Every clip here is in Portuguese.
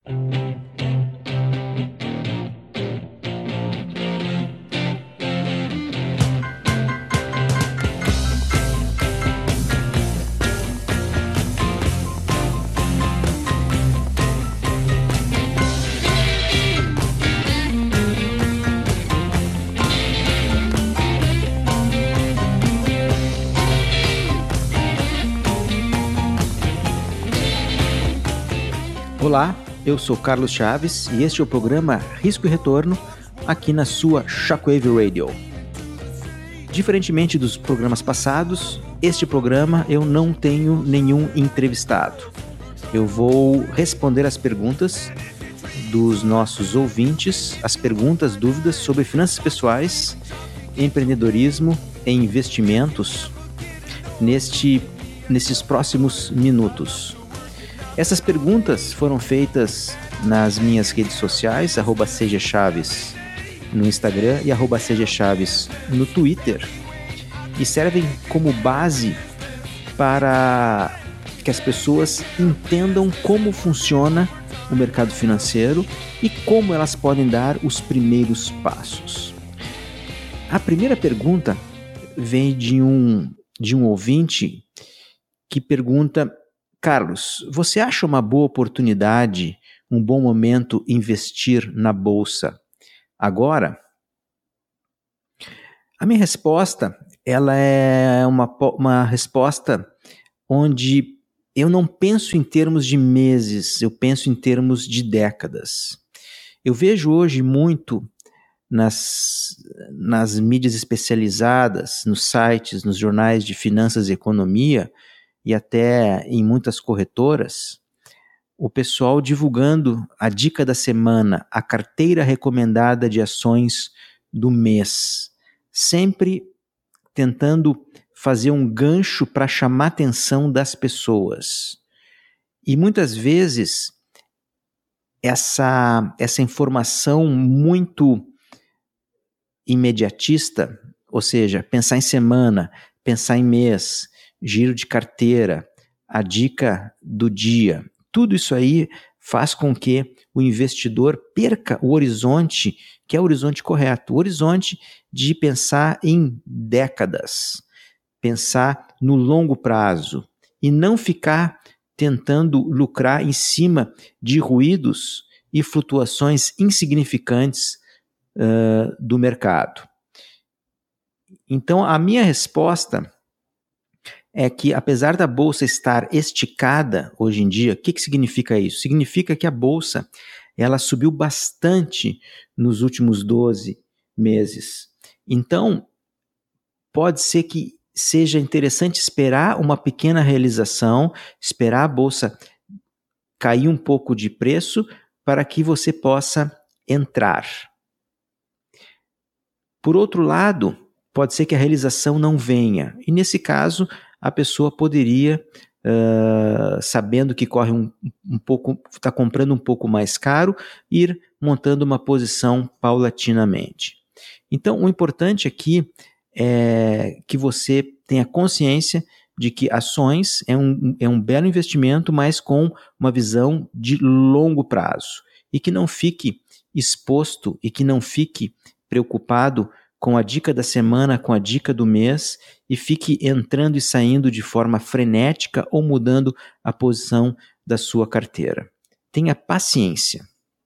Olá, eu sou Carlos Chaves e este é o programa Risco e Retorno aqui na sua Shockwave Radio. Diferentemente dos programas passados, este programa eu não tenho nenhum entrevistado. Eu vou responder as perguntas dos nossos ouvintes, as perguntas, dúvidas sobre finanças pessoais, empreendedorismo e investimentos nesses próximos minutos. Essas perguntas foram feitas nas minhas redes sociais, @sejachaves no Instagram e @sejachaves no Twitter, e servem como base para que as pessoas entendam como funciona o mercado financeiro e como elas podem dar os primeiros passos. A primeira pergunta vem de um ouvinte que pergunta: Carlos, você acha uma boa oportunidade, um bom momento investir na bolsa agora? A minha resposta, ela é uma resposta onde eu não penso em termos de meses, eu penso em termos de décadas. Eu vejo hoje muito nas mídias especializadas, nos sites, nos jornais de finanças e economia, e até em muitas corretoras, o pessoal divulgando a dica da semana, a carteira recomendada de ações do mês, sempre tentando fazer um gancho para chamar a atenção das pessoas. E muitas vezes essa informação muito imediatista, ou seja, pensar em semana, pensar em mês, giro de carteira, a dica do dia, tudo isso aí faz com que o investidor perca o horizonte, que é o horizonte correto, o horizonte de pensar em décadas, pensar no longo prazo e não ficar tentando lucrar em cima de ruídos e flutuações insignificantes do mercado. Então, a minha resposta é que, apesar da bolsa estar esticada hoje em dia, o que significa isso? Significa que a bolsa ela subiu bastante nos últimos 12 meses. Então, pode ser que seja interessante esperar uma pequena realização, esperar a bolsa cair um pouco de preço para que você possa entrar. Por outro lado, pode ser que a realização não venha, e nesse caso a pessoa poderia, sabendo que corre um pouco, está comprando um pouco mais caro, ir montando uma posição paulatinamente. Então, o importante aqui é que você tenha consciência de que ações é um belo investimento, mas com uma visão de longo prazo, e que não fique exposto e que não fique preocupado com a dica da semana, com a dica do mês, e fique entrando e saindo de forma frenética ou mudando a posição da sua carteira. Tenha paciência.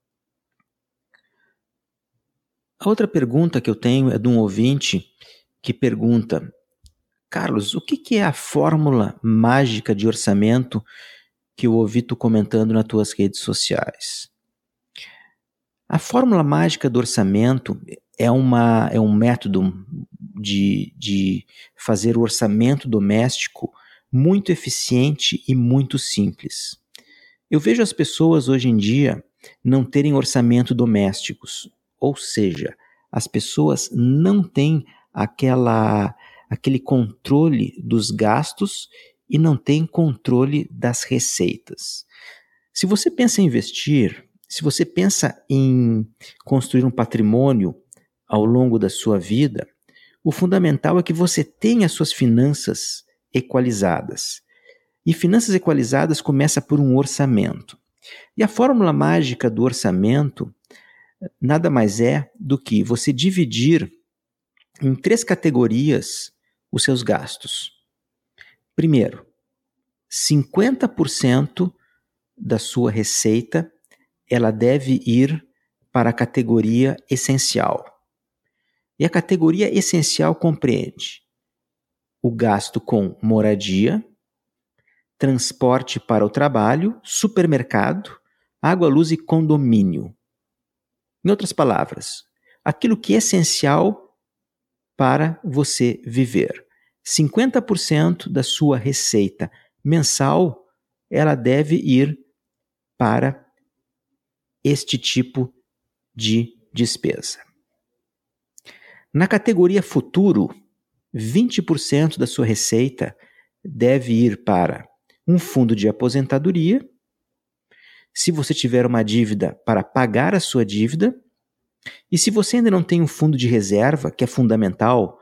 A outra pergunta que eu tenho é de um ouvinte que pergunta: Carlos, o que é a fórmula mágica de orçamento que eu ouvi tu comentando nas tuas redes sociais? A fórmula mágica do orçamento é um método de fazer o orçamento doméstico muito eficiente e muito simples. Eu vejo as pessoas hoje em dia não terem orçamento domésticos, ou seja, as pessoas não têm aquele controle dos gastos e não têm controle das receitas. Se você pensa em investir, se você pensa em construir um patrimônio ao longo da sua vida, o fundamental é que você tenha suas finanças equalizadas. E finanças equalizadas começa por um orçamento. E a fórmula mágica do orçamento nada mais é do que você dividir em 3 categorias os seus gastos. Primeiro, 50% da sua receita ela deve ir para a categoria essencial. E a categoria essencial compreende o gasto com moradia, transporte para o trabalho, supermercado, água, luz e condomínio. Em outras palavras, aquilo que é essencial para você viver. 50% da sua receita mensal ela deve ir para este tipo de despesa. Na categoria futuro, 20% da sua receita deve ir para um fundo de aposentadoria, se você tiver uma dívida, para pagar a sua dívida, e se você ainda não tem um fundo de reserva, que é fundamental,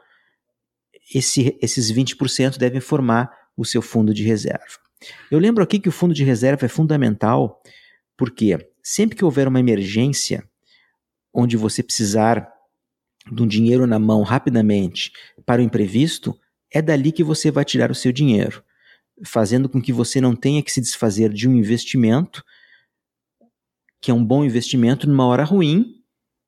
esses 20% devem formar o seu fundo de reserva. Eu lembro aqui que o fundo de reserva é fundamental porque sempre que houver uma emergência onde você precisar de um dinheiro na mão rapidamente para o imprevisto, é dali que você vai tirar o seu dinheiro, fazendo com que você não tenha que se desfazer de um investimento, que é um bom investimento, numa hora ruim,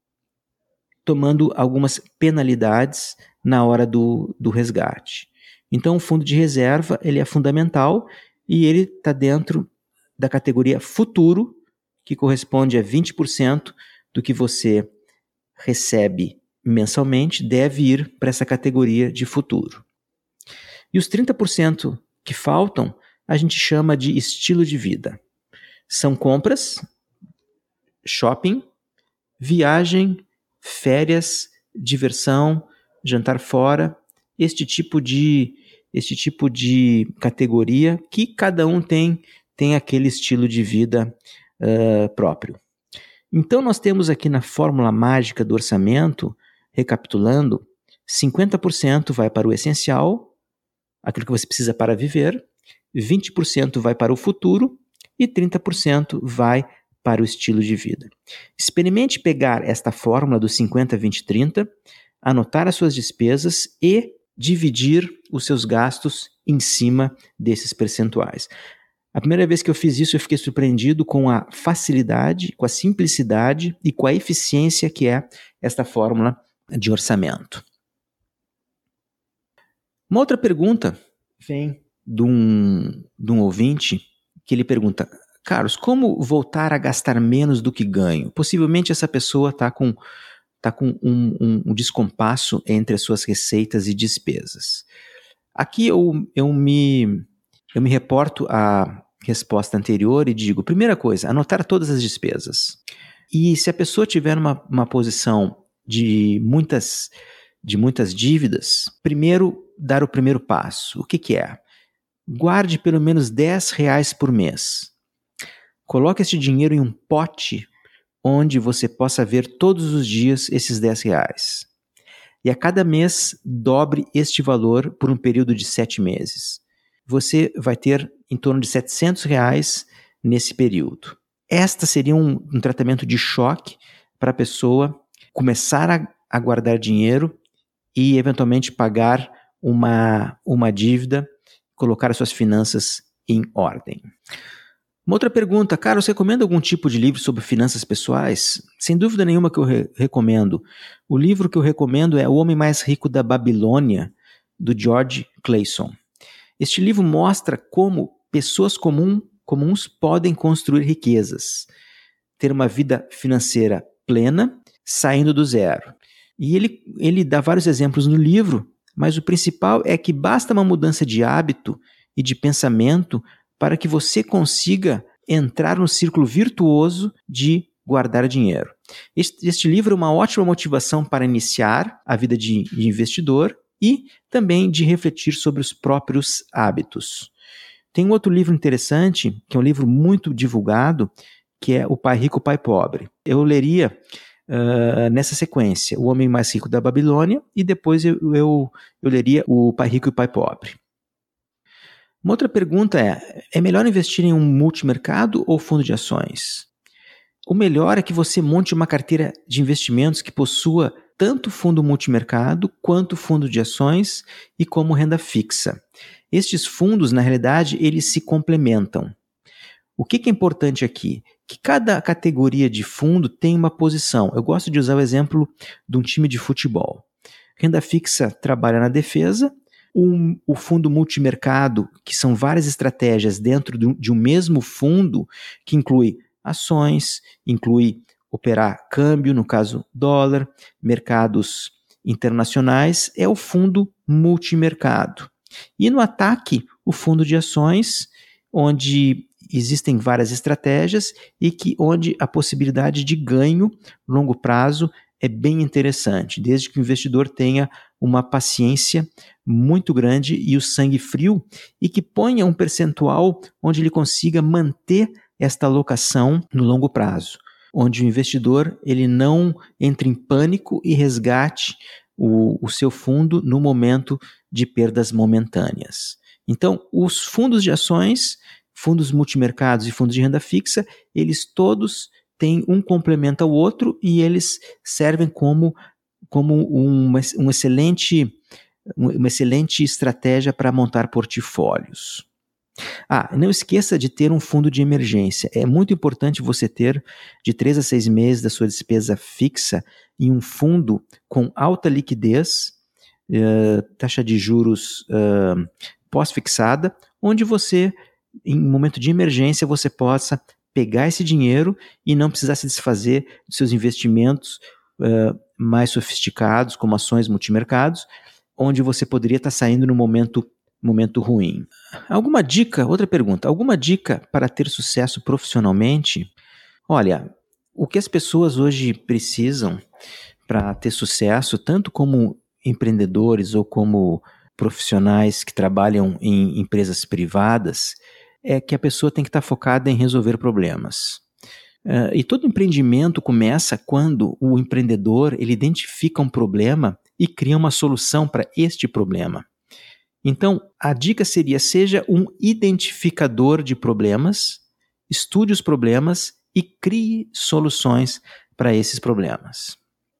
tomando algumas penalidades na hora do resgate. Então, o fundo de reserva ele é fundamental e ele está dentro da categoria futuro, que corresponde a 20% do que você recebe mensalmente, deve ir para essa categoria de futuro. E os 30% que faltam, a gente chama de estilo de vida. São compras, shopping, viagem, férias, diversão, jantar fora, este tipo de categoria que cada um tem aquele estilo de vida próprio. Então nós temos aqui na fórmula mágica do orçamento, recapitulando, 50% vai para o essencial, aquilo que você precisa para viver, 20% vai para o futuro e 30% vai para o estilo de vida. Experimente pegar esta fórmula do 50, 20, 30, anotar as suas despesas e dividir os seus gastos em cima desses percentuais. A primeira vez que eu fiz isso, eu fiquei surpreendido com a facilidade, com a simplicidade e com a eficiência que é esta fórmula de orçamento. Uma outra pergunta vem de um ouvinte que ele pergunta: Carlos, como voltar a gastar menos do que ganho? Possivelmente essa pessoa está com um descompasso entre as suas receitas e despesas. Aqui eu me reporto à resposta anterior e digo, primeira coisa, anotar todas as despesas. E se a pessoa tiver uma posição de muitas dívidas, primeiro dar o primeiro passo. O que é? Guarde pelo menos R$10 por mês. Coloque esse dinheiro em um pote onde você possa ver todos os dias esses R$10. E a cada mês dobre este valor por um período de 7 meses. Você vai ter em torno de R$700 nesse período. Esta seria um tratamento de choque para a pessoa começar a guardar dinheiro e eventualmente pagar uma dívida, colocar as suas finanças em ordem. Uma outra pergunta, Carlos, você recomenda algum tipo de livro sobre finanças pessoais? Sem dúvida nenhuma que eu recomendo. O livro que eu recomendo é O Homem Mais Rico da Babilônia, do George Clason. Este livro mostra como pessoas comuns podem construir riquezas, ter uma vida financeira plena, saindo do zero. E ele dá vários exemplos no livro, mas o principal é que basta uma mudança de hábito e de pensamento para que você consiga entrar no círculo virtuoso de guardar dinheiro. Este livro é uma ótima motivação para iniciar a vida de investidor e também de refletir sobre os próprios hábitos. Tem um outro livro interessante, que é um livro muito divulgado, que é O Pai Rico, o Pai Pobre. Eu leria nessa sequência O Homem Mais Rico da Babilônia e depois eu leria O Pai Rico e o Pai Pobre. Uma outra pergunta é melhor investir em um multimercado ou fundo de ações? O melhor é que você monte uma carteira de investimentos que possua tanto fundo multimercado quanto fundo de ações e como renda fixa. Estes fundos, na realidade, eles se complementam. O que é importante aqui? Que cada categoria de fundo tem uma posição. Eu gosto de usar o exemplo de um time de futebol. Renda fixa trabalha na defesa, o fundo multimercado, que são várias estratégias dentro de um mesmo fundo, que inclui ações, inclui operar câmbio, no caso dólar, mercados internacionais, é o fundo multimercado. E no ataque, o fundo de ações, onde existem várias estratégias e onde a possibilidade de ganho longo prazo é bem interessante, desde que o investidor tenha uma paciência muito grande e o sangue frio e que ponha um percentual onde ele consiga manter esta alocação no longo prazo, onde o investidor ele não entre em pânico e resgate o seu fundo no momento de perdas momentâneas. Então, os fundos de ações, fundos multimercados e fundos de renda fixa, eles todos têm um complemento ao outro e eles servem como uma excelente estratégia para montar portfólios. Não esqueça de ter um fundo de emergência. É muito importante você ter de 3 a 6 meses da sua despesa fixa em um fundo com alta liquidez, taxa de juros pós-fixada, onde você, em um momento de emergência, você possa pegar esse dinheiro e não precisar se desfazer dos seus investimentos mais sofisticados, como ações multimercados, onde você poderia estar saindo no momento ruim. Alguma dica? Outra pergunta. Alguma dica para ter sucesso profissionalmente? Olha, o que as pessoas hoje precisam para ter sucesso, tanto como empreendedores ou como profissionais que trabalham em empresas privadas, é que a pessoa tem que estar focada em resolver problemas. E todo empreendimento começa quando o empreendedor ele identifica um problema e cria uma solução para este problema. Então, a dica seja um identificador de problemas, estude os problemas e crie soluções para esses problemas.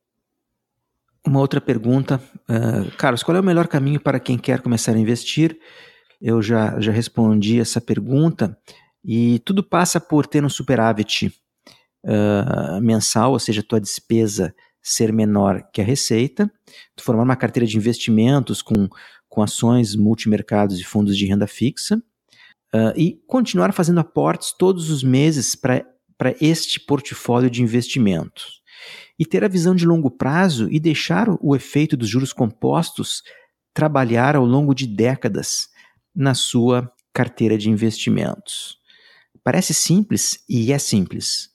Uma outra pergunta, Carlos, qual é o melhor caminho para quem quer começar a investir? Eu já respondi essa pergunta e tudo passa por ter um superávit mensal, ou seja, a tua despesa ser menor que a receita, tu formar uma carteira de investimentos com ações, multimercados e fundos de renda fixa, e continuar fazendo aportes todos os meses para este portfólio de investimentos. E ter a visão de longo prazo e deixar o efeito dos juros compostos trabalhar ao longo de décadas na sua carteira de investimentos. Parece simples e é simples.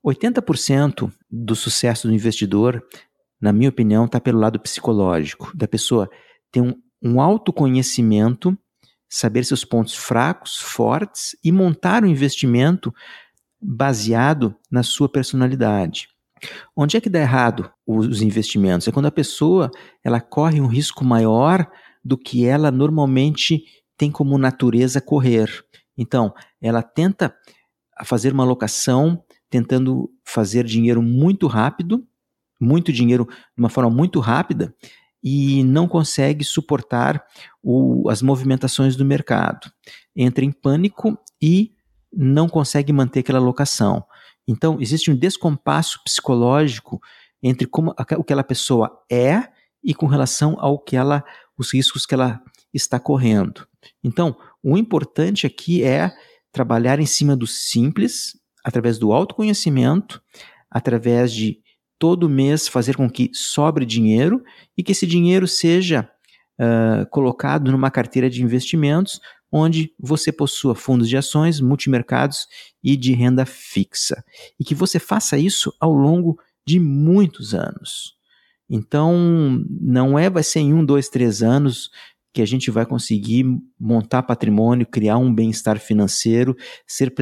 80% do sucesso do investidor, na minha opinião, está pelo lado psicológico, da pessoa ter um autoconhecimento, saber seus pontos fracos, fortes e montar um investimento baseado na sua personalidade. Onde é que dá errado os investimentos? É quando a pessoa ela corre um risco maior do que ela normalmente tem como natureza correr. Então, ela tenta fazer uma alocação, tentando fazer dinheiro muito rápido, muito dinheiro de uma forma muito rápida, e não consegue suportar as movimentações do mercado. Entra em pânico e não consegue manter aquela alocação. Então, existe um descompasso psicológico entre o que aquela pessoa é e com relação os riscos que ela está correndo. Então, o importante aqui é trabalhar em cima do simples, através do autoconhecimento, através de todo mês fazer com que sobre dinheiro e que esse dinheiro seja colocado numa carteira de investimentos onde você possua fundos de ações, multimercados e de renda fixa. E que você faça isso ao longo de muitos anos. Então, vai ser em 1, 2, 3 anos que a gente vai conseguir montar patrimônio, criar um bem-estar financeiro, ser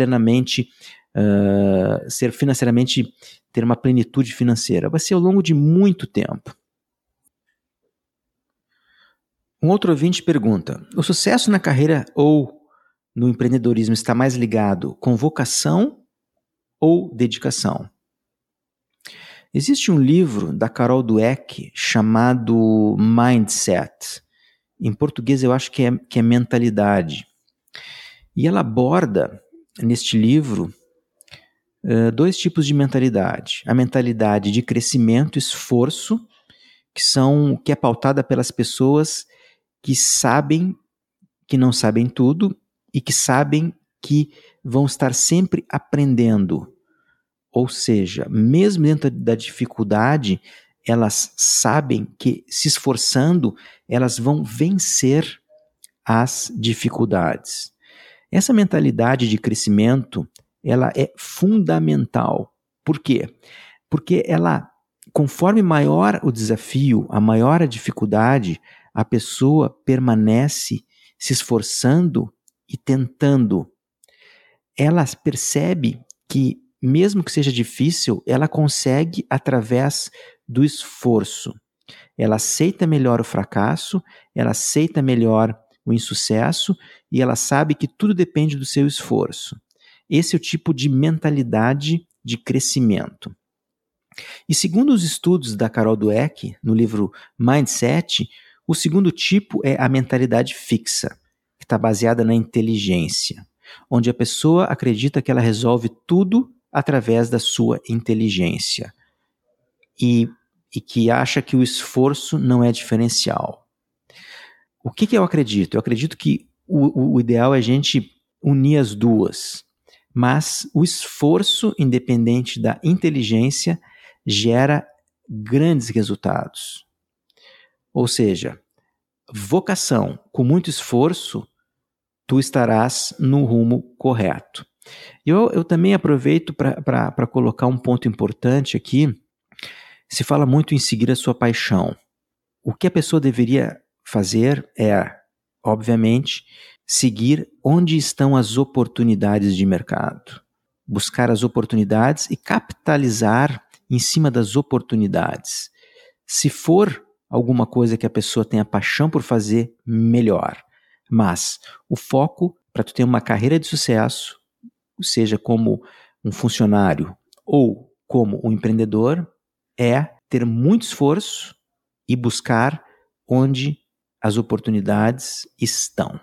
financeiramente, ter uma plenitude financeira. Vai ser ao longo de muito tempo. Um outro ouvinte pergunta: o sucesso na carreira ou no empreendedorismo está mais ligado com vocação ou dedicação? Existe um livro da Carol Dweck chamado Mindset. Em português eu acho que é mentalidade. E ela aborda, neste livro, dois tipos de mentalidade. A mentalidade de crescimento e esforço, que é pautada pelas pessoas que sabem que não sabem tudo e que sabem que vão estar sempre aprendendo. Ou seja, mesmo dentro da dificuldade, elas sabem que, se esforçando, elas vão vencer as dificuldades. Essa mentalidade de crescimento, ela é fundamental. Por quê? Porque ela, conforme maior o desafio, a maior a dificuldade, a pessoa permanece se esforçando e tentando. Ela percebe que, mesmo que seja difícil, ela consegue através do esforço. Ela aceita melhor o fracasso, ela aceita melhor o insucesso e ela sabe que tudo depende do seu esforço. Esse é o tipo de mentalidade de crescimento. E segundo os estudos da Carol Dweck, no livro Mindset, o segundo tipo é a mentalidade fixa, que está baseada na inteligência, onde a pessoa acredita que ela resolve tudo através da sua inteligência e que acha que o esforço não é diferencial. O que eu acredito? Eu acredito que o ideal é a gente unir as duas, mas o esforço, independente da inteligência, gera grandes resultados. Ou seja, vocação com muito esforço, tu estarás no rumo correto. Eu também aproveito para colocar um ponto importante aqui. Se fala muito em seguir a sua paixão. O que a pessoa deveria fazer é, obviamente, seguir onde estão as oportunidades de mercado. Buscar as oportunidades e capitalizar em cima das oportunidades. Se for alguma coisa que a pessoa tenha paixão por fazer, melhor. Mas o foco para tu ter uma carreira de sucesso, seja como um funcionário ou como um empreendedor, é ter muito esforço e buscar onde as oportunidades estão.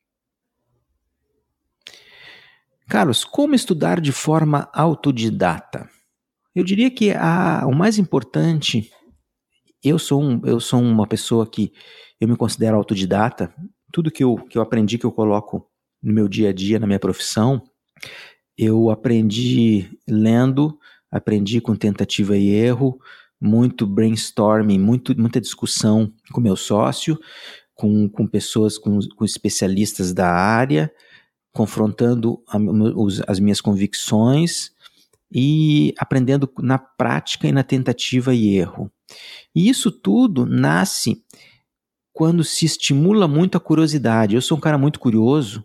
Carlos, como estudar de forma autodidata? Eu diria que o mais importante, eu sou uma pessoa que eu me considero autodidata. Tudo que eu aprendi, que eu coloco no meu dia a dia, na minha profissão, eu aprendi lendo, aprendi com tentativa e erro, muito brainstorming, muita discussão com meu sócio, com pessoas, com especialistas da área, confrontando as minhas convicções e aprendendo na prática e na tentativa e erro. E isso tudo nasce quando se estimula muito a curiosidade. Eu sou um cara muito curioso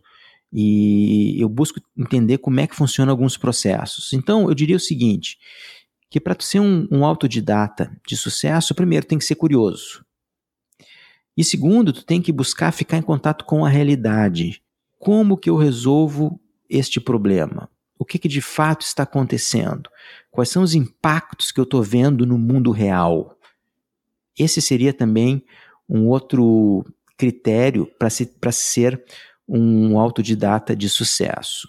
e eu busco entender como é que funcionam alguns processos. Então, eu diria o seguinte, que para tu ser um autodidata de sucesso, primeiro tem que ser curioso. E segundo, tu tem que buscar ficar em contato com a realidade. Como que eu resolvo este problema? O que de fato está acontecendo? Quais são os impactos que eu estou vendo no mundo real? Esse seria também um outro critério para ser um autodidata de sucesso.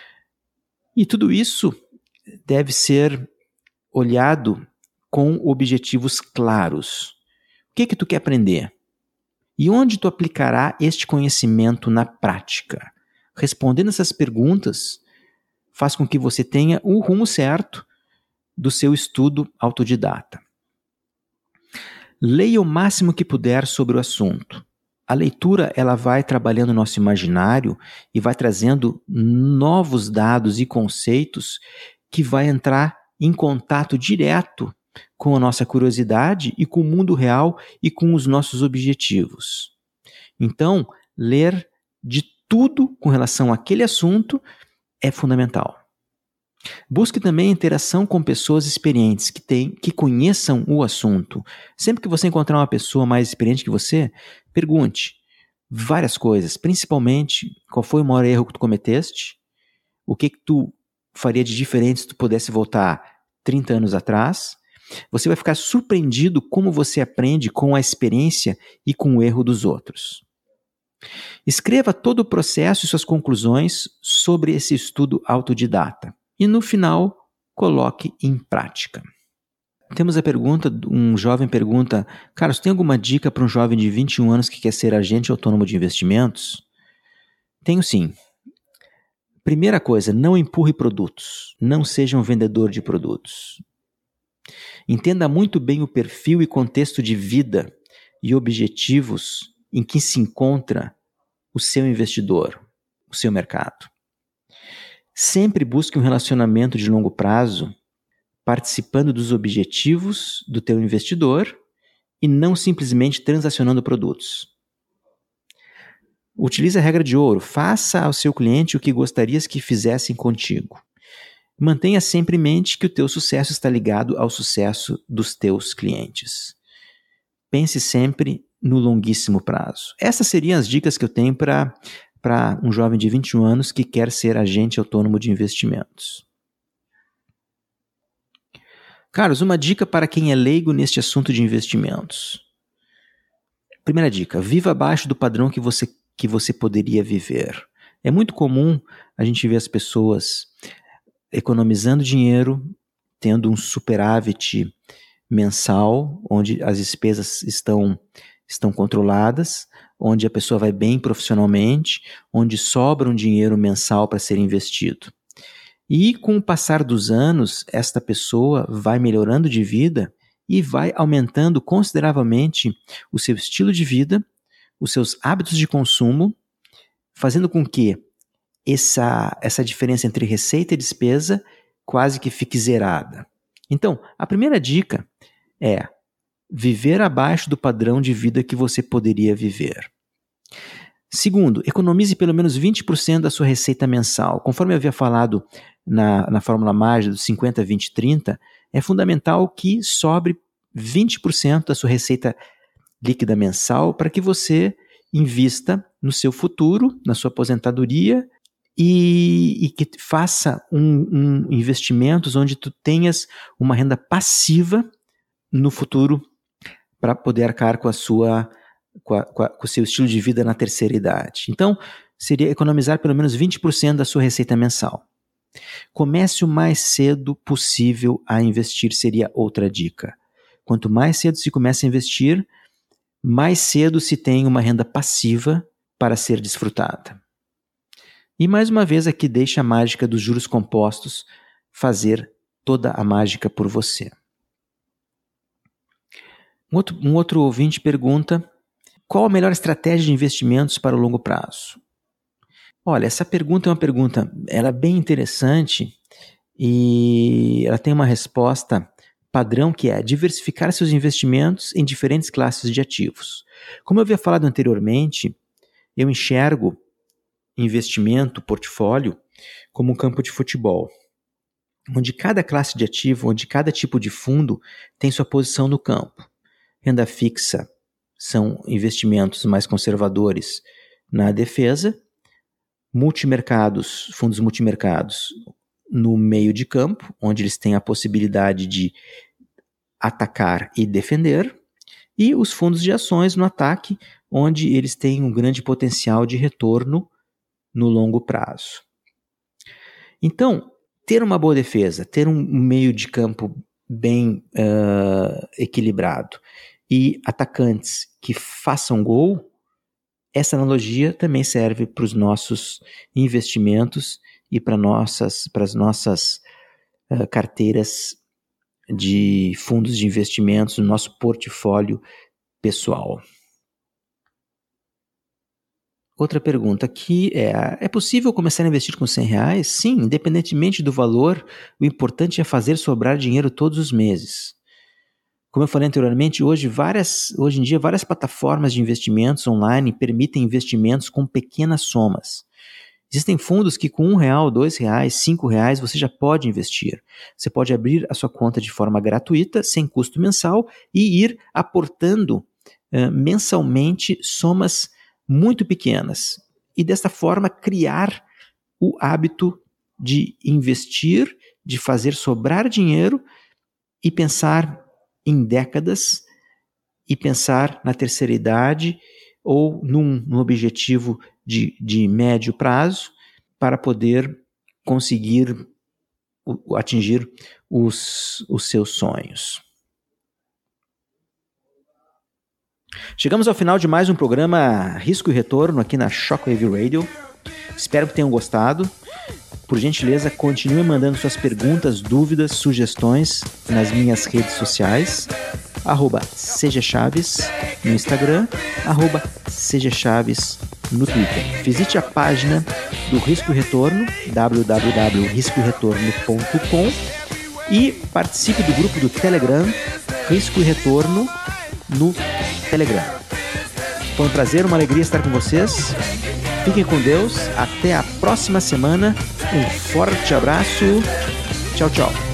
E tudo isso deve ser olhado com objetivos claros. O que tu quer aprender? E onde tu aplicará este conhecimento na prática? Respondendo essas perguntas faz com que você tenha o rumo certo do seu estudo autodidata. Leia o máximo que puder sobre o assunto. A leitura ela vai trabalhando o nosso imaginário e vai trazendo novos dados e conceitos que vai entrar em contato direto com a nossa curiosidade e com o mundo real e com os nossos objetivos. Então, ler de tudo com relação àquele assunto é fundamental. Busque também interação com pessoas experientes que conheçam o assunto. Sempre que você encontrar uma pessoa mais experiente que você, pergunte: várias coisas, principalmente qual foi o maior erro que tu cometeste, o que tu faria de diferente se tu pudesse voltar 30 anos atrás. Você vai ficar surpreendido como você aprende com a experiência e com o erro dos outros. Escreva todo o processo e suas conclusões sobre esse estudo autodidata. E no final, coloque em prática. Temos a pergunta, um jovem pergunta, Carlos, tem alguma dica para um jovem de 21 anos que quer ser agente autônomo de investimentos? Tenho sim. Primeira coisa, não empurre produtos. Não seja um vendedor de produtos. Entenda muito bem o perfil e contexto de vida e objetivos em que se encontra o seu investidor, o seu mercado. Sempre busque um relacionamento de longo prazo, participando dos objetivos do teu investidor e não simplesmente transacionando produtos. Utilize a regra de ouro, faça ao seu cliente o que gostarias que fizessem contigo. Mantenha sempre em mente que o teu sucesso está ligado ao sucesso dos teus clientes. Pense sempre no longuíssimo prazo. Essas seriam as dicas que eu tenho para um jovem de 21 anos que quer ser agente autônomo de investimentos. Carlos, uma dica para quem é leigo neste assunto de investimentos. Primeira dica, viva abaixo do padrão que você poderia viver. É muito comum a gente ver as pessoas economizando dinheiro, tendo um superávit mensal, onde as despesas estão controladas, onde a pessoa vai bem profissionalmente, onde sobra um dinheiro mensal para ser investido. E com o passar dos anos, esta pessoa vai melhorando de vida e vai aumentando consideravelmente o seu estilo de vida, os seus hábitos de consumo, fazendo com que essa diferença entre receita e despesa quase que fique zerada. Então, a primeira dica é viver abaixo do padrão de vida que você poderia viver. Segundo, economize pelo menos 20% da sua receita mensal. Conforme eu havia falado na fórmula mágica do 50, 20, 30, é fundamental que sobre 20% da sua receita líquida mensal para que você invista no seu futuro, na sua aposentadoria e que faça investimentos onde tu tenhas uma renda passiva no futuro para poder arcar com o seu estilo de vida na terceira idade. Então, seria economizar pelo menos 20% da sua receita mensal. Comece o mais cedo possível a investir, seria outra dica. Quanto mais cedo se começa a investir, mais cedo se tem uma renda passiva para ser desfrutada. E mais uma vez aqui deixa a mágica dos juros compostos fazer toda a mágica por você. Um outro ouvinte pergunta, qual a melhor estratégia de investimentos para o longo prazo? Olha, essa pergunta é uma pergunta, ela é bem interessante e ela tem uma resposta padrão que é diversificar seus investimentos em diferentes classes de ativos. Como eu havia falado anteriormente, eu enxergo investimento, portfólio, como um campo de futebol, onde cada classe de ativo, onde cada tipo de fundo tem sua posição no campo. Renda fixa são investimentos mais conservadores na defesa, multimercados, fundos multimercados no meio de campo, onde eles têm a possibilidade de atacar e defender, e os fundos de ações no ataque, onde eles têm um grande potencial de retorno no longo prazo. Então, ter uma boa defesa, ter um meio de campo bem equilibrado e atacantes que façam gol, essa analogia também serve para os nossos investimentos e para as nossas carteiras de fundos de investimentos, no nosso portfólio pessoal. Outra pergunta aqui é possível começar a investir com R$100? Sim, independentemente do valor, o importante é fazer sobrar dinheiro todos os meses. Como eu falei anteriormente, hoje em dia várias plataformas de investimentos online permitem investimentos com pequenas somas. Existem fundos que com R$1, R$2, R$5 você já pode investir. Você pode abrir a sua conta de forma gratuita, sem custo mensal, e ir aportando mensalmente somas muito pequenas e desta forma criar o hábito de investir, de fazer sobrar dinheiro e pensar em décadas e pensar na terceira idade ou num objetivo de médio prazo para poder conseguir atingir os seus sonhos. Chegamos ao final de mais um programa Risco e Retorno aqui na Shockwave Radio. Espero que tenham gostado. Por gentileza, continue mandando suas perguntas, dúvidas, sugestões nas minhas redes sociais, @sejachaves no Instagram, @sejachaves no Twitter. Visite a página do Risco e Retorno, www.riscoeretorno.com, e participe do grupo do Telegram Risco e Retorno no Telegram. Foi um prazer, uma alegria estar com vocês. Fiquem com Deus. Até a próxima semana. Um forte abraço. Tchau, tchau.